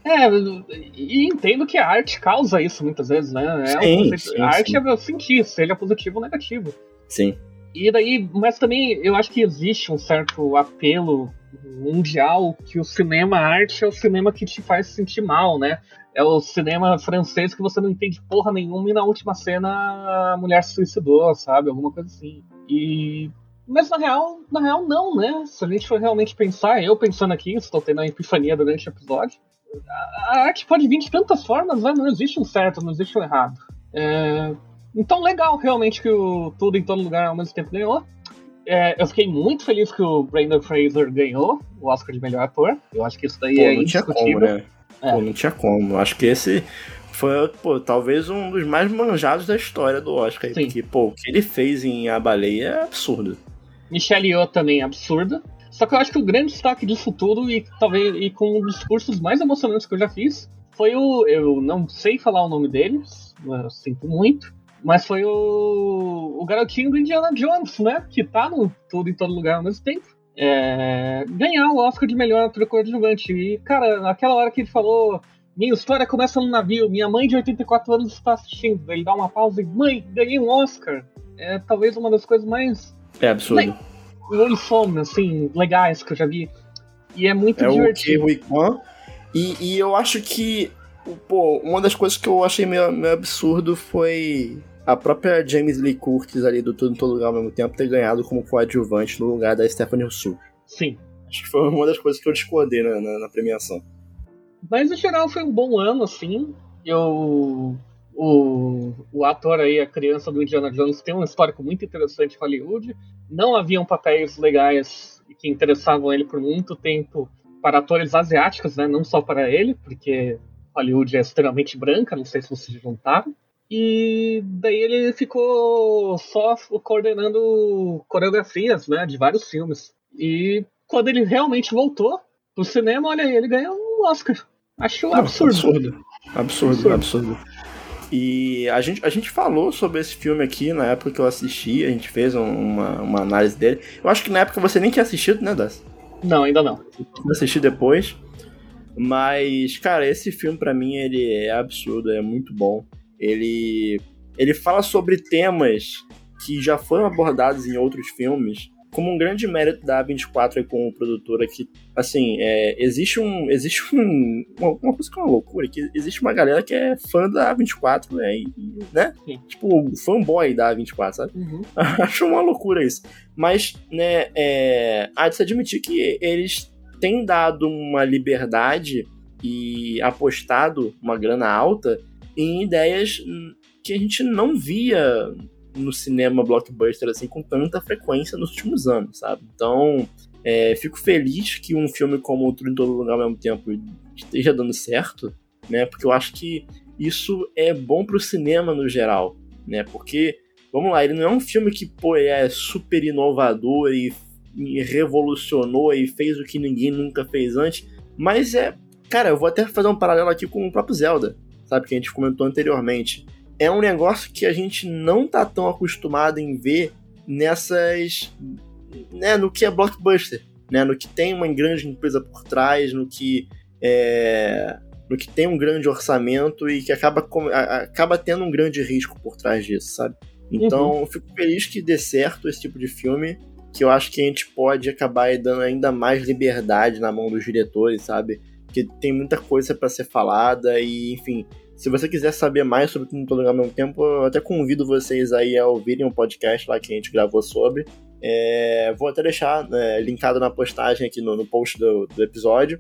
É, e entendo que a arte causa isso muitas vezes, né? É sim, um conceito, sim, a arte sim. é eu sentir, seja positivo ou negativo. Sim. E daí, mas também eu acho que existe um certo apelo mundial que o cinema arte é o cinema que te faz sentir mal, né? É o cinema francês que você não entende porra nenhuma e na última cena a mulher se suicidou, sabe? Alguma coisa assim. E... Mas na real, na real não, né? Se a gente for realmente pensar, eu pensando aqui, estou tendo uma epifania durante o episódio, a arte pode vir de tantas formas, né? Não existe um certo, não existe um errado. É... Então, legal realmente que o Tudo em Todo Lugar ao mesmo tempo ganhou. É, eu fiquei muito feliz que o Brendan Fraser ganhou o Oscar de melhor ator. Eu acho que isso daí Pô, é não tinha como, indiscutível. né? É. Pô, não tinha como. Acho que esse foi, pô, talvez um dos mais manjados da história do Oscar. Sim. Porque, pô, o que ele fez em A Baleia é absurdo. Michelle Yeoh também é absurda. Só que eu acho que o grande destaque disso tudo, e talvez e com um dos discursos mais emocionantes que eu já fiz, foi o... Eu não sei falar o nome deles, eu sinto muito, mas foi o, o garotinho do Indiana Jones, né? Que tá no Tudo em Todo Lugar ao mesmo tempo. É, ganhar o Oscar de melhor ator coadjuvante. E, cara, naquela hora que ele falou: minha história começa no navio, minha mãe de oitenta e quatro anos está assistindo. Ele dá uma pausa e: mãe, ganhei um Oscar. É talvez uma das coisas mais... É absurdo. Wholesome, assim, legais que eu já vi. E é muito é divertido. o Ke Huy Quan. E, e eu acho que, pô, uma das coisas que eu achei meio, meio absurdo foi a própria James Lee Curtis ali do Tudo em Todo Lugar ao mesmo tempo ter ganhado como coadjuvante no lugar da Stephanie Hsu. Sim. Acho que foi uma das coisas que eu discordei na, na, na premiação. Mas, no geral, foi um bom ano, assim. Eu... O, o ator aí, a criança do Indiana Jones, tem um histórico muito interessante em Hollywood. Não haviam papéis legais que interessavam ele por muito tempo para atores asiáticos, né? Não só para ele, porque Hollywood é extremamente branca, não sei se vocês juntaram. E daí ele ficou só coordenando coreografias, né, de vários filmes. E quando ele realmente voltou pro cinema, olha aí, ele ganhou um Oscar. Acho Não, absurdo. Absurdo. Absurdo, Absurdo. absurdo. E a gente, a gente falou sobre esse filme aqui na época que eu assisti, a gente fez uma, uma análise dele. Eu acho que na época você nem tinha assistido, né, Das? Não, ainda não. Eu assisti depois. Mas, cara, esse filme pra mim ele é absurdo, é muito bom. Ele, ele fala sobre temas que já foram abordados em outros filmes, como um grande mérito da A vinte e quatro aí como produtora, que, assim, é, existe um existe um, uma, uma coisa que é uma loucura, que existe uma galera que é fã da A vinte e quatro, né, e, né? Sim. Tipo, fanboy da A vinte e quatro, sabe? Uhum. Acho uma loucura isso. Mas, né, é, há de se admitir que eles têm dado uma liberdade e apostado uma grana alta em ideias que a gente não via no cinema blockbuster assim com tanta frequência nos últimos anos, sabe? Então, é, fico feliz que um filme como Tudo em Todo Lugar ao mesmo tempo esteja dando certo, né? Porque eu acho que isso é bom pro cinema no geral, né? Porque, vamos lá, ele não é um filme que, pô, é super inovador e, e revolucionou e fez o que ninguém nunca fez antes, mas é... Cara, eu vou até fazer um paralelo aqui com o próprio Zelda, sabe? Que a gente comentou anteriormente. É um negócio que a gente não tá tão acostumado em ver nessas... né, no que é blockbuster, né? No que tem uma grande empresa por trás, no que é... no que tem um grande orçamento e que acaba, acaba tendo um grande risco por trás disso, sabe? Então, uhum. Eu fico feliz que dê certo esse tipo de filme, que eu acho que a gente pode acabar dando ainda mais liberdade na mão dos diretores, sabe? Porque tem muita coisa pra ser falada e, enfim, se você quiser saber mais sobre Tudo em Todo Lugar ao mesmo tempo, eu até convido vocês aí a ouvirem um podcast lá que a gente gravou sobre. É, vou até deixar é, linkado na postagem aqui no, no post do, do episódio.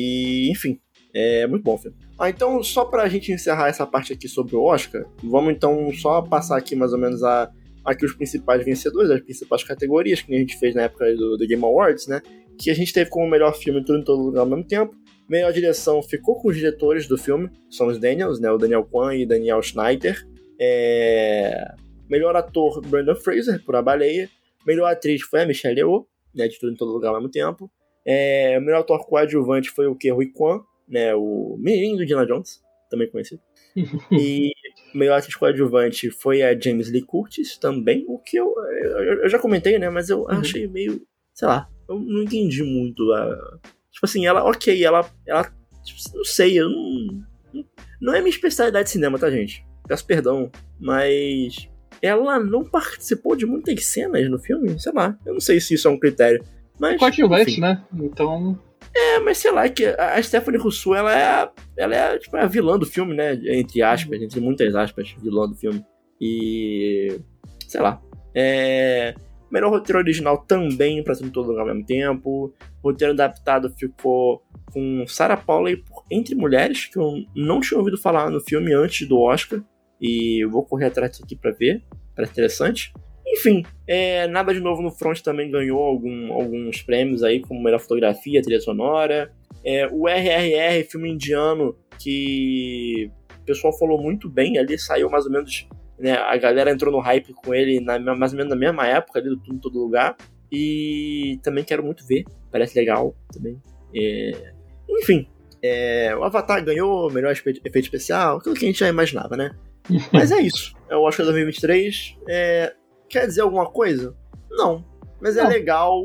E, enfim, é muito bom o filme. Ah, então, só pra gente encerrar essa parte aqui sobre o Oscar, vamos então só passar aqui mais ou menos a, aqui os principais vencedores, as principais categorias que a gente fez na época do, do Game Awards, né? Que a gente teve como melhor filme Tudo em Todo Lugar ao mesmo tempo. Melhor direção ficou com os diretores do filme, são os Daniels, né? O Daniel Kwan e Daniel Schneider. É... Melhor ator, Brendan Fraser, por A Baleia. Melhor atriz foi a Michelle Yeoh, né? De Tudo em Todo Lugar ao mesmo tempo. É... Melhor ator coadjuvante foi o Ke Huy Quan, né? O menino do Indiana Jones, também conhecido. E melhor atriz coadjuvante foi a James Lee Curtis, também. O que eu, eu, eu já comentei, né? Mas eu uhum. achei meio, sei lá, eu não entendi muito a... Tipo assim, ela, ok, ela, ela Não sei, eu não. Não é minha especialidade de cinema, tá, gente? Peço perdão, mas. Ela não participou de muitas cenas no filme? Sei lá, eu não sei se isso é um critério. Mas. Coadjuvante, né? Então. É, mas sei lá, que a Stephanie Russo, ela é a, ela é a, tipo, a vilã do filme, né? Entre aspas, entre muitas aspas, vilã do filme. E. Sei lá. É. Melhor roteiro original também, pra tudo em todo lugar ao mesmo tempo. O roteiro adaptado ficou com Sarah Polley por Entre Mulheres, que eu não tinha ouvido falar no filme antes do Oscar. E eu vou correr atrás disso aqui pra ver. Parece interessante. Enfim, é, Nada de Novo no Front também ganhou algum, alguns prêmios aí, como melhor fotografia, trilha sonora. É, o R R R, filme indiano, que o pessoal falou muito bem, ali saiu mais ou menos... Né, a galera entrou no hype com ele na, mais ou menos na mesma época, ali do Tudo em Todo Lugar. E também quero muito ver, parece legal também. É, enfim, é, o Avatar ganhou melhor efeito especial, aquilo que a gente já imaginava, né? Mas é isso, é o Oscar dois mil e vinte e três. É, quer dizer alguma coisa? Não, mas é Não. legal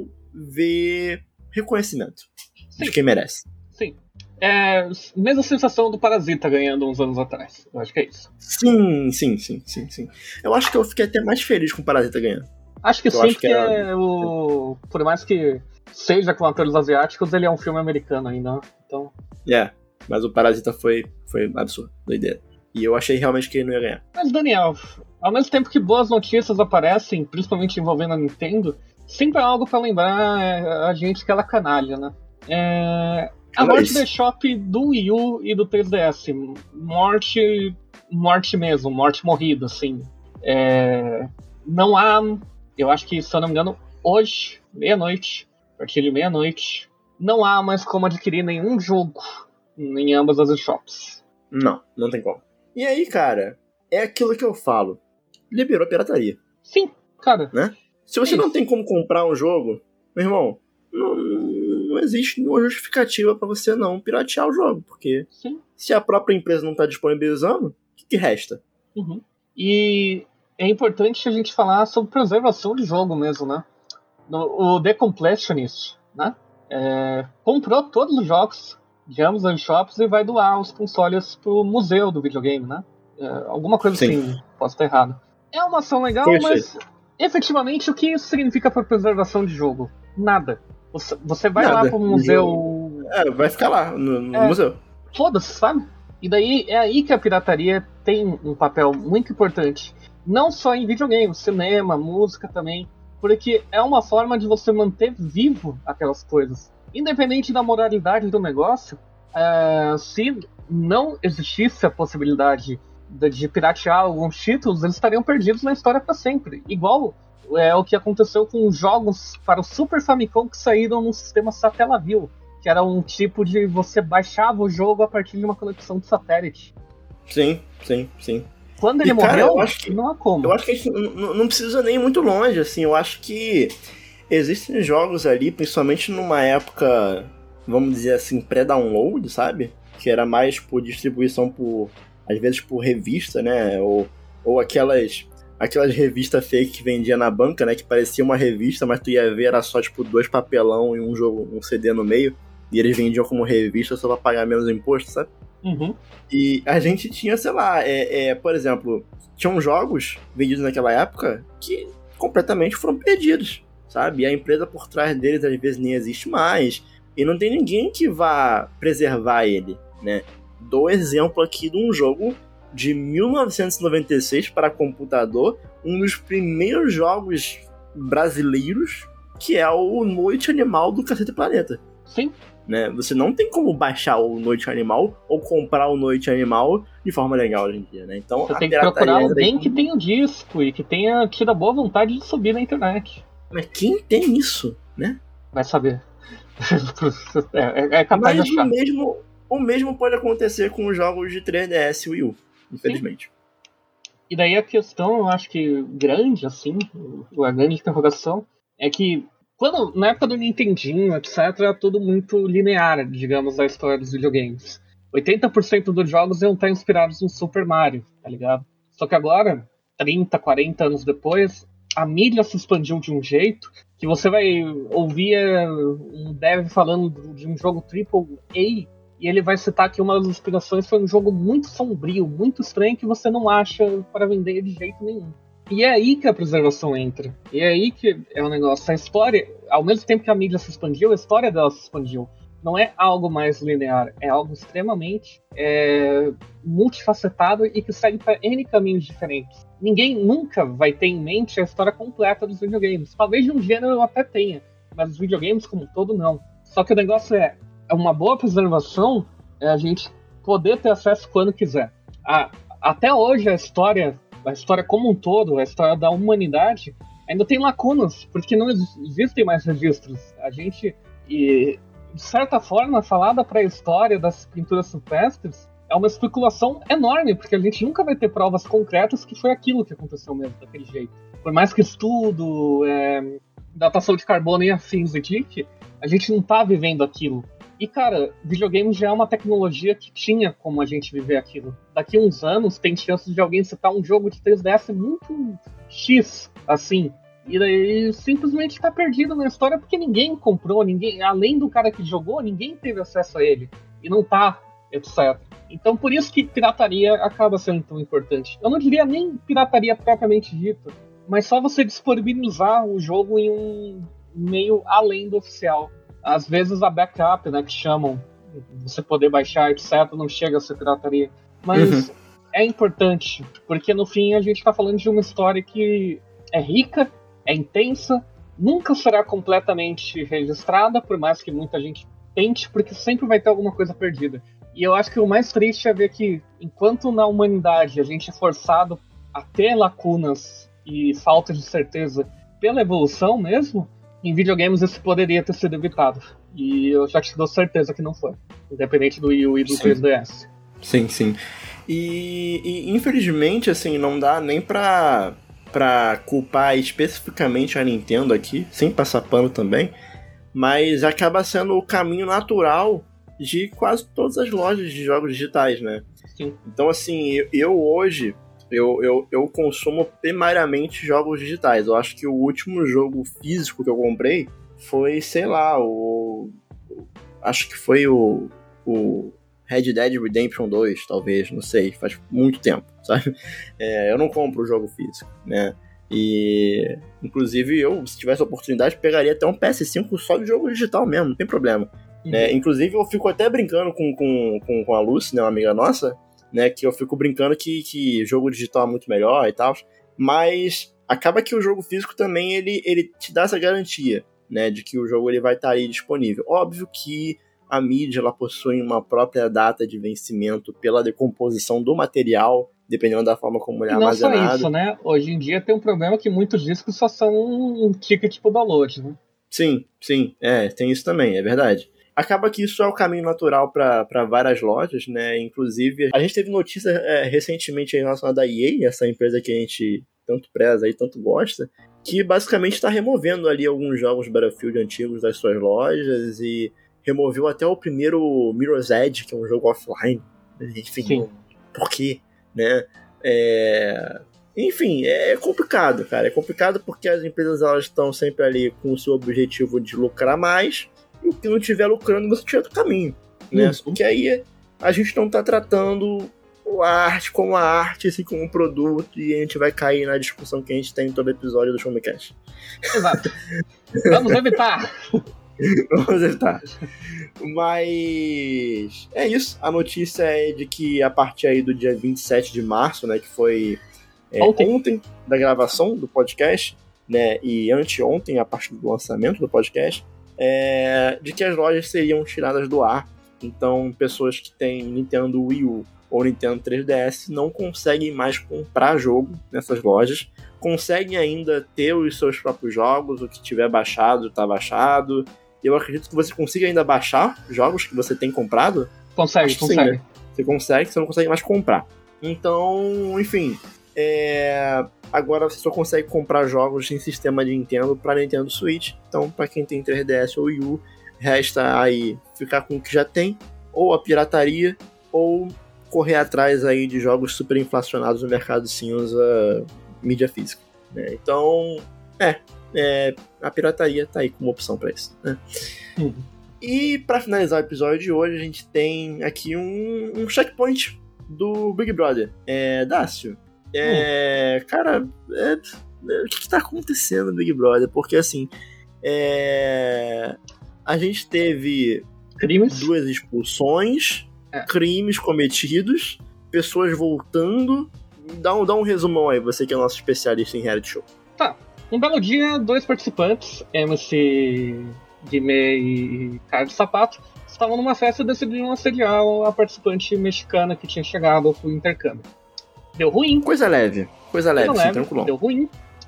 ver reconhecimento Sim. de quem merece. Sim. É, mesma sensação do Parasita ganhando uns anos atrás. Eu acho que é isso. Sim, sim, sim, sim, sim. Eu acho que eu fiquei até mais feliz com o Parasita ganhando. Acho que eu sim, acho porque que era... o... por mais que seja com atores asiáticos, ele é um filme americano ainda. Então... É, mas o Parasita foi, foi absurdo, doideira. E eu achei realmente que ele não ia ganhar. Mas, Daniel, ao mesmo tempo que boas notícias aparecem, principalmente envolvendo a Nintendo, sempre é algo pra lembrar a gente que ela é canalha, né? É... A morte do eShop do Wii U e do três D S. Morte. Morte mesmo, morte morrida, assim. É, não há. Eu acho que, se eu não me engano, hoje, meia-noite, a partir de meia-noite, não há mais como adquirir nenhum jogo em ambas as eShops. Não, não tem como. E aí, cara, é aquilo que eu falo. Liberou a pirataria. Sim, cara. Né? Se você é não tem como comprar um jogo, meu irmão, não. Não existe nenhuma justificativa pra você não piratear o jogo, porque Sim. se a própria empresa não tá disponibilizando, o que, que resta? Uhum. E é importante a gente falar sobre preservação de jogo mesmo, né? O The Completionist, né? É, comprou todos os jogos de ambos os shops e vai doar os consoles pro museu do videogame, né? É, alguma coisa Sim. assim, posso estar errado. É uma ação legal, Sim, mas efetivamente o que isso significa pra preservação de jogo? Nada. Você, você vai Nada. lá pro museu... É, vai ficar lá, no, no é, museu. Foda-se, sabe? E daí é aí que a pirataria tem um papel muito importante. Não só em videogame, cinema, música também. Porque é uma forma de você manter vivo aquelas coisas. Independente da moralidade do negócio, é, se não existisse a possibilidade de, de piratear alguns títulos, eles estariam perdidos na história para sempre. Igual... É o que aconteceu com jogos para o Super Famicom que saíram no sistema Satellaview, que era um tipo de você baixava o jogo a partir de uma conexão de satélite. Sim, sim, sim. Quando ele e, morreu, cara, eu acho que, não há como. Eu acho que a gente não, não precisa nem ir muito longe, assim, eu acho que existem jogos ali, principalmente numa época, vamos dizer assim, pré-download, sabe? Que era mais por distribuição por, às vezes por revista, né? Ou, ou aquelas... Aquelas revistas fake que vendia na banca, né? Que parecia uma revista, mas tu ia ver, era só, tipo, dois papelão e um jogo, um C D no meio. E eles vendiam como revista só pra pagar menos imposto, sabe? Uhum. E a gente tinha, sei lá, é, é, por exemplo, tinham jogos vendidos naquela época que completamente foram perdidos, sabe? E a empresa por trás deles, às vezes, nem existe mais. E não tem ninguém que vá preservar ele, né? Dou exemplo aqui de um jogo... de mil novecentos e noventa e seis para computador, um dos primeiros jogos brasileiros, que é o Noite Animal do Cacete Planeta. Sim. Né? Você não tem como baixar o Noite Animal ou comprar o Noite Animal de forma legal hoje em dia, né? Então, você tem que procurar alguém que tenha o disco e que tenha tido a boa vontade de subir na internet. Mas quem tem isso, né? Vai saber. é, é capaz Mas de achar. O mesmo, o mesmo pode acontecer com os jogos de três D S e Wii U. Infelizmente. Sim. E daí a questão, eu acho que grande, assim, a grande interrogação, é que quando, na época do Nintendinho, etcétera, era tudo muito linear, digamos, da história dos videogames. oitenta por cento dos jogos iam estar inspirados no Super Mario, tá ligado? Só que agora, trinta, quarenta anos depois, a mídia se expandiu de um jeito que você vai ouvir um dev falando de um jogo Triple A e ele vai citar que uma das inspirações foi um jogo muito sombrio, muito estranho, que você não acha para vender de jeito nenhum. E é aí que a preservação entra. E é aí que é o negócio. A história, ao mesmo tempo que a mídia se expandiu, a história dela se expandiu. Não é algo mais linear, é algo extremamente é, multifacetado e que segue para N caminhos diferentes. Ninguém nunca vai ter em mente a história completa dos videogames. Talvez de um gênero até tenha, mas os videogames como um todo não. Só que o negócio é, é uma boa preservação é a gente poder ter acesso quando quiser. A, até hoje a história, a história como um todo, a história da humanidade, ainda tem lacunas, porque não existem mais registros. A gente... E, de certa forma, falar da pré-história das pinturas rupestres é uma especulação enorme, porque a gente nunca vai ter provas concretas que foi aquilo que aconteceu mesmo, daquele jeito. Por mais que estudo, é, datação de carbono e afins indique, a gente não tá vivendo aquilo. E, cara, videogame já é uma tecnologia que tinha como a gente viver aquilo. Daqui a uns anos, tem chance de alguém citar um jogo de três D S muito X, assim, e daí simplesmente tá perdido na história porque ninguém comprou, ninguém, além do cara que jogou, ninguém teve acesso a ele. E não tá, etcétera. Então por isso que pirataria acaba sendo tão importante. Eu não diria nem pirataria propriamente dita, mas só você disponibilizar o jogo em um meio além do oficial. Às vezes a backup, né, que chamam, você poder baixar, etcétera, não chega a ser pirataria. Mas uhum. é importante, porque no fim a gente tá falando de uma história que é rica, é intensa, nunca será completamente registrada, por mais que muita gente tente, porque sempre vai ter alguma coisa perdida. E eu acho que o mais triste é ver que, enquanto na humanidade a gente é forçado a ter lacunas e falta de certeza pela evolução mesmo, em videogames isso poderia ter sido evitado. E eu já te dou certeza que não foi, independente do Wii U e do três D S. Sim, sim. E, e infelizmente, assim, não dá nem pra... pra culpar especificamente a Nintendo aqui, sem passar pano também, mas acaba sendo o caminho natural de quase todas as lojas de jogos digitais, né? Sim. Então, assim, eu, eu hoje, eu, eu, eu consumo primariamente jogos digitais. Eu acho que o último jogo físico que eu comprei foi, sei lá, o... acho que foi o... o Red Dead Redemption dois, talvez, não sei, faz muito tempo, sabe? É, eu não compro o jogo físico, né? E, inclusive, eu, se tivesse a oportunidade, pegaria até um P S cinco só de jogo digital mesmo, não tem problema. Uhum. Né? Inclusive, eu fico até brincando com, com, com, com a Lucy, né, uma amiga nossa, né, que eu fico brincando que, que jogo digital é muito melhor e tal, mas acaba que o jogo físico também, ele, ele te dá essa garantia, né, de que o jogo ele vai estar aí disponível. Óbvio que a mídia ela possui uma própria data de vencimento pela decomposição do material, dependendo da forma como ele é armazenado. Não só isso, né? Hoje em dia tem um problema que muitos discos só são um ticket pro download, né? Sim, sim, é, tem isso também, é verdade. Acaba que isso é o caminho natural para várias lojas, né? Inclusive, a gente teve notícia é, recentemente aí relacionada à E A, essa empresa que a gente tanto preza e tanto gosta, que basicamente está removendo ali alguns jogos Battlefield antigos das suas lojas e removeu até o primeiro Mirror's Edge, que é um jogo offline. Enfim, Sim. por quê? Né? É... Enfim, é complicado, cara. É complicado porque as empresas elas estão sempre ali com o seu objetivo de lucrar mais, e o que não estiver lucrando você tira do caminho. Né? Uhum. Porque aí a gente não está tratando a arte como a arte, assim como um produto, e a gente vai cair na discussão que a gente tem em todo episódio do Show Me Cast. Exato. Vamos evitar! Vamos evitar. Mas é isso. A notícia é de que a partir aí do dia vinte e sete de março, né, que foi é, ontem. ontem da gravação do podcast, né, e anteontem, a partir do lançamento do podcast, é, de que as lojas seriam tiradas do ar. Então, pessoas que têm Nintendo Wii U ou Nintendo três D S não conseguem mais comprar jogo nessas lojas. Conseguem ainda ter os seus próprios jogos, o que tiver baixado está baixado. Eu acredito que você consiga ainda baixar jogos que você tem comprado. Consegue, consegue. Sim, né? Você consegue, você não consegue mais comprar. Então, enfim, é... agora você só consegue comprar jogos em sistema de Nintendo para Nintendo Switch. Então, para quem tem três D S ou Wii U, resta aí ficar com o que já tem, ou a pirataria, ou correr atrás aí de jogos super inflacionados no mercado cinza, mídia física. Né? Então, é... É, a pirataria tá aí como opção pra isso, né? Uhum. E pra finalizar o episódio de hoje, a gente tem aqui um, um checkpoint do Big Brother. É, Dácio, é, hum. cara, é, o que, que tá acontecendo no Big Brother? Porque assim, é, a gente teve crimes, duas expulsões, é. crimes cometidos, pessoas voltando. Dá um, dá um resumão aí, você que é nosso especialista em reality show. Tá. Um belo dia, dois participantes, M C Guimê e Caio de Sapato, estavam numa festa e decidiram assediar a participante mexicana que tinha chegado pro intercâmbio. Deu ruim. Coisa leve. Coisa leve, Coisa sim, leve tranquilo. Deu ruim.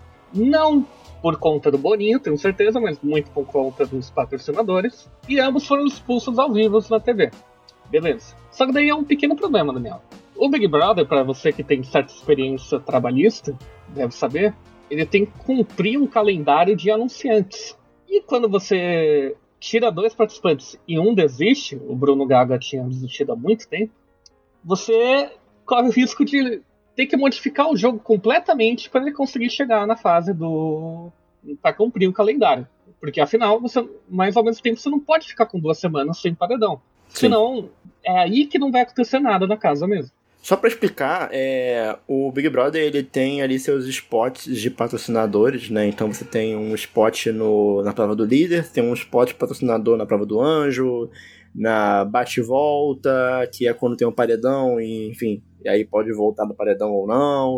Não por conta do Boninho, tenho certeza, mas muito por conta dos patrocinadores. E ambos foram expulsos ao vivo na T V. Beleza. Só que daí é um pequeno problema, Daniel. O Big Brother, para você que tem certa experiência trabalhista, deve saber, ele tem que cumprir um calendário de anunciantes. E quando você tira dois participantes e um desiste, o Bruno Gaga tinha desistido há muito tempo, você corre o risco de ter que modificar o jogo completamente para ele conseguir chegar na fase do... para cumprir o calendário. Porque afinal, você, mais ao mesmo tempo, você não pode ficar com duas semanas sem paredão. Sim. Senão, é aí que não vai acontecer nada na casa mesmo. Só pra explicar, é, o Big Brother ele tem ali seus spots de patrocinadores, né? Então você tem um spot no, na prova do líder, tem um spot patrocinador na prova do anjo, na bate-volta, que é quando tem um paredão, e, enfim, e aí pode voltar do paredão ou não.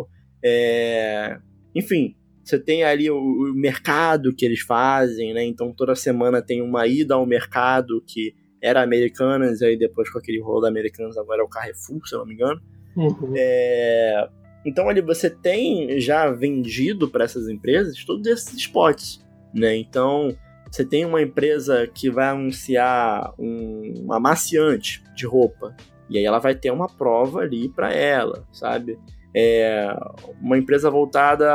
É, enfim, você tem ali o, o mercado que eles fazem, né? Então toda semana tem uma ida ao mercado que era Americanas, e aí depois com aquele rolo da Americanas agora é o Carrefour, se eu não me engano. Uhum. É, então ali você tem já vendido para essas empresas todos esses spots, né? Então você tem uma empresa que vai anunciar um, um amaciante de roupa, e aí ela vai ter uma prova ali para ela, sabe? É, uma empresa voltada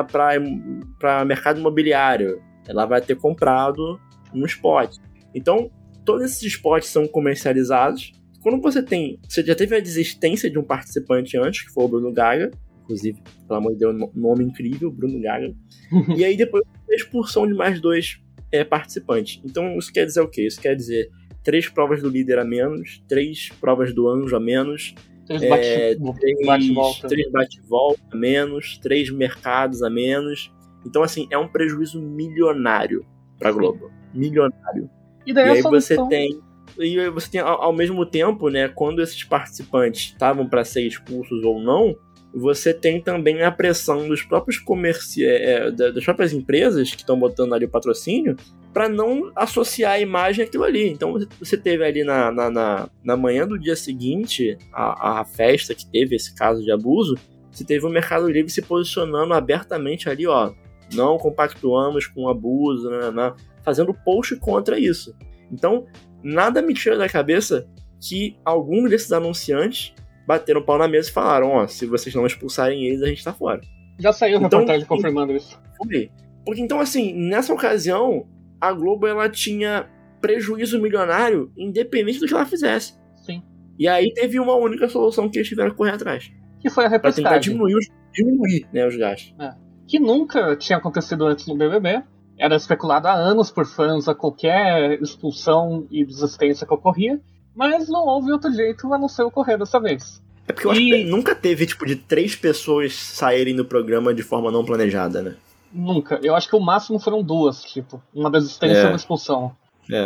para mercado imobiliário, ela vai ter comprado um spot. Então todos esses spots são comercializados. Quando você tem... Você já teve a desistência de um participante antes, que foi o Bruno Gaga. Inclusive, pelo amor de Deus, um nome incrível, Bruno Gaga. E aí depois a expulsão de mais dois é, participantes. Então isso quer dizer o quê? Isso quer dizer três provas do líder a menos, três provas do anjo a menos, três é, bate-volta três, três bate-volta a menos, três mercados a menos. Então assim, é um prejuízo milionário pra Globo. Milionário. E, daí e aí solução... você tem... E você tem, ao, ao mesmo tempo, né, quando esses participantes estavam para ser expulsos ou não, você tem também a pressão dos próprios comerci... É, das próprias empresas que estão botando ali o patrocínio para não associar a imagem àquilo ali. Então você teve ali na, na, na, na manhã do dia seguinte, a, a festa que teve esse caso de abuso, você teve o Mercado Livre se posicionando abertamente ali, ó, não compactuamos com abuso, né, né, fazendo post contra isso. Então, nada me tira da cabeça que alguns desses anunciantes bateram o pau na mesa e falaram, ó, se vocês não expulsarem eles, a gente tá fora. Já saiu então, reportagem confirmando isso. Foi. Porque então, assim, nessa ocasião, a Globo, ela tinha prejuízo milionário, independente do que ela fizesse. Sim. E aí teve uma única solução que eles tiveram que correr atrás. Que foi a repescagem. Pra tentar diminuir os, diminuir, né, os gastos. É. Que nunca tinha acontecido antes no B B B. Era especulado há anos por fãs a qualquer expulsão e desistência que ocorria, mas não houve outro jeito a não ser ocorrer dessa vez. É porque eu e... acho que nunca teve, tipo, de três pessoas saírem do programa de forma não planejada, né? Nunca. Eu acho que o máximo foram duas, tipo, uma desistência e é. uma expulsão. É.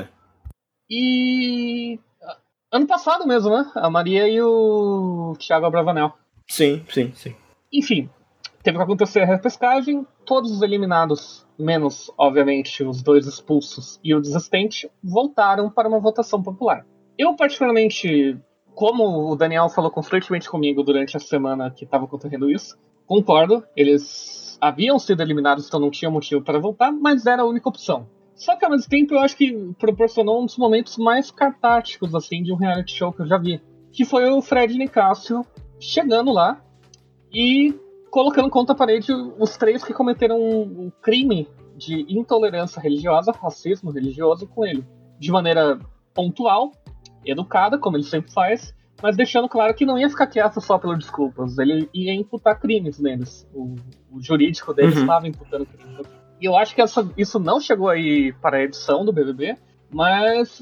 E... ano passado mesmo, né? A Maria e o Thiago Abravanel. Sim, sim, sim. Enfim, teve que acontecer a repescagem, todos os eliminados, menos, obviamente, os dois expulsos e o desistente, voltaram para uma votação popular. Eu, particularmente, como o Daniel falou constantemente comigo durante a semana que estava ocorrendo isso, concordo, eles haviam sido eliminados, então não tinha motivo para voltar, mas era a única opção. Só que, ao mesmo tempo, eu acho que proporcionou um dos momentos mais catárticos, assim, de um reality show que eu já vi, que foi o Fred Nicásio chegando lá e colocando contra a parede os três que cometeram um crime de intolerância religiosa, racismo religioso com ele. De maneira pontual, educada, como ele sempre faz, mas deixando claro que não ia ficar quieto só pelas desculpas. Ele ia imputar crimes neles. O, o jurídico deles uhum. estava imputando crimes. E eu acho que essa, isso não chegou aí para a edição do B B B, mas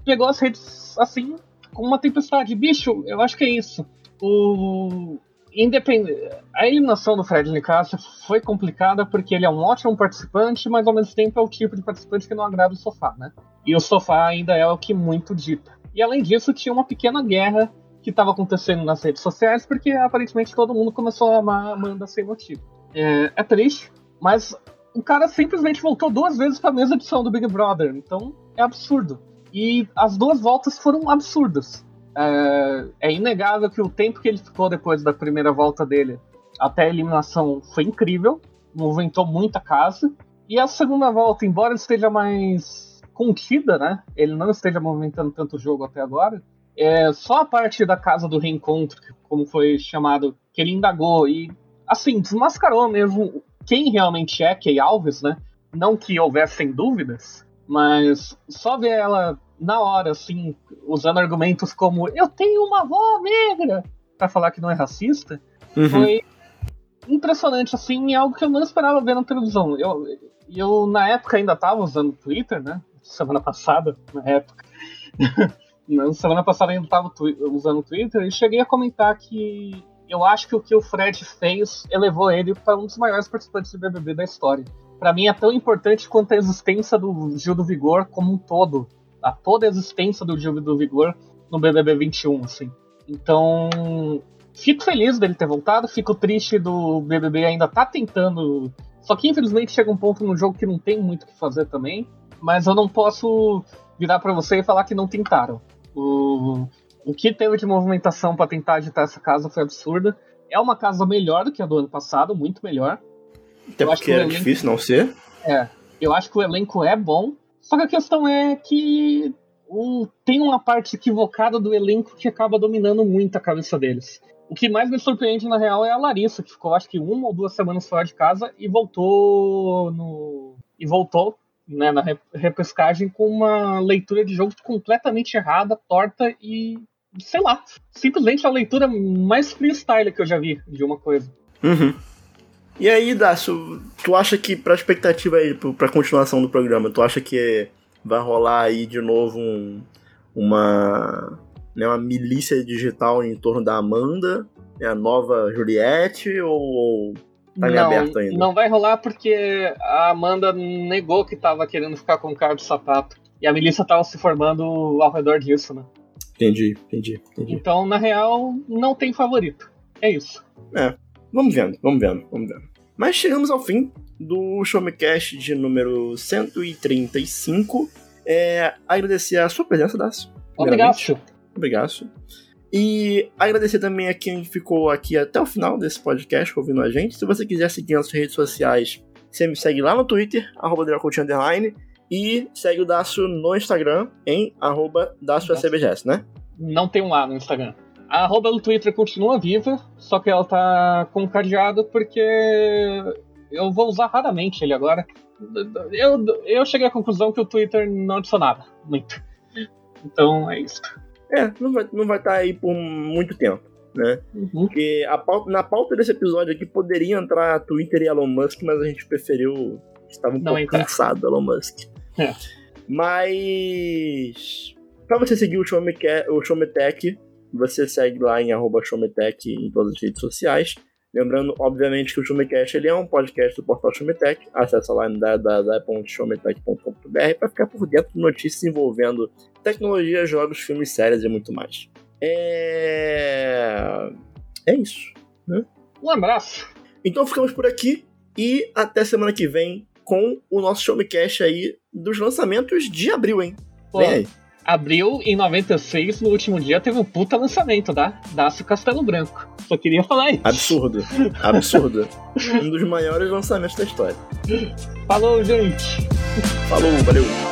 pegou as redes assim, com uma tempestade. Bicho, eu acho que é isso. O... Independ... A eliminação do Fred Nicásio foi complicada porque ele é um ótimo participante, mas ao mesmo tempo é o tipo de participante que não agrada o sofá, né? E o sofá ainda é o que muito dita. E além disso, tinha uma pequena guerra que estava acontecendo nas redes sociais, porque aparentemente todo mundo começou a amar a Amanda sem motivo. É, é triste, mas o cara simplesmente voltou duas vezes para a mesma edição do Big Brother, então é absurdo. E as duas voltas foram absurdas. É, é inegável que o tempo que ele ficou depois da primeira volta dele até a eliminação foi incrível, movimentou muita casa. E a segunda volta, embora esteja mais contida, né? Ele não esteja movimentando tanto o jogo até agora. É, só a parte da casa do reencontro, como foi chamado, que ele indagou e, assim, desmascarou mesmo quem realmente é Kay Alves, né? Não que houvessem dúvidas, mas só ver ela na hora, assim, usando argumentos como eu tenho uma avó negra, pra falar que não é racista, uhum. Foi impressionante, assim, e algo que eu não esperava ver na televisão. Eu, eu na época, ainda tava usando o Twitter, né? Semana passada, na época. Na semana passada ainda tava twi- usando o Twitter e cheguei a comentar que eu acho que o que o Fred fez elevou ele para um dos maiores participantes do B B B da história. Pra mim é tão importante quanto a existência do Gil do Vigor como um todo. A toda a existência do Gil do Vigor no B B B vinte e um, assim. Então, fico feliz dele ter voltado, fico triste do B B B ainda tá tentando. Só que infelizmente chega um ponto no jogo que não tem muito o que fazer também. Mas eu não posso virar pra você e falar que não tentaram. O, o que teve de movimentação pra tentar agitar essa casa foi absurda. É uma casa melhor do que a do ano passado, muito melhor. Até porque era elenco... difícil não ser. É, eu acho que o elenco é bom. Só que a questão é que o, tem uma parte equivocada do elenco que acaba dominando muito a cabeça deles. O que mais me surpreende, na real, é a Larissa, que ficou, acho que, uma ou duas semanas fora de casa e voltou no e voltou, né, na repescagem com uma leitura de jogo completamente errada, torta e, sei lá, simplesmente a leitura mais freestyle que eu já vi de uma coisa. Uhum. E aí, Dácio, tu acha que, pra expectativa aí, pra continuação do programa, tu acha que vai rolar aí de novo um, uma, né, uma milícia digital em torno da Amanda, né, a nova Juliette, ou tá em aberto ainda? Não vai rolar porque a Amanda negou que tava querendo ficar com cara de sapato. E a milícia tava se formando ao redor disso, né? Entendi, entendi, entendi. Então, na real, não tem favorito. É isso. É. Vamos vendo, vamos vendo, vamos vendo. Mas chegamos ao fim do Showmecast de número cento e trinta e cinco. É, agradecer a sua presença, Dácio. Obrigado. Obrigado. E agradecer também a quem ficou aqui até o final desse podcast, ouvindo a gente. Se você quiser seguir nas redes sociais, você me segue lá no Twitter, arroba Dracoutinho Underline, e segue o Dácio no Instagram, em arroba Dácio S B G S, né? Não tem um A no Instagram. A arroba do Twitter continua viva, só que ela tá com cadeado porque eu vou usar raramente ele agora. Eu, eu cheguei à conclusão que o Twitter não adicionava muito. Então é isso. É, não vai não vai estar tá aí por muito tempo, né? Uhum. Porque a pauta, na pauta desse episódio aqui poderia entrar Twitter e Elon Musk, mas a gente preferiu... Estava um não pouco entrar. cansado do Elon Musk. É. Mas... Pra você seguir o Showmetech, o Showmetech, você segue lá em arroba Showmetech em todas as redes sociais. Lembrando, obviamente, que o Showmecast ele é um podcast do portal Showmetech. Acesse lá em w w w ponto showmetech ponto com ponto b r para ficar por dentro de notícias envolvendo tecnologia, jogos, filmes, séries e muito mais. É... É isso, né? Um abraço. Então ficamos por aqui e até semana que vem com o nosso Showmecast aí dos lançamentos de abril, hein? Pô. Vem aí. Abril, em noventa e seis, no último dia, teve um puta lançamento, tá? Dácio Castelo Branco. Só queria falar isso. Absurdo. Absurdo. Um dos maiores lançamentos da história. Falou, gente. Falou, valeu.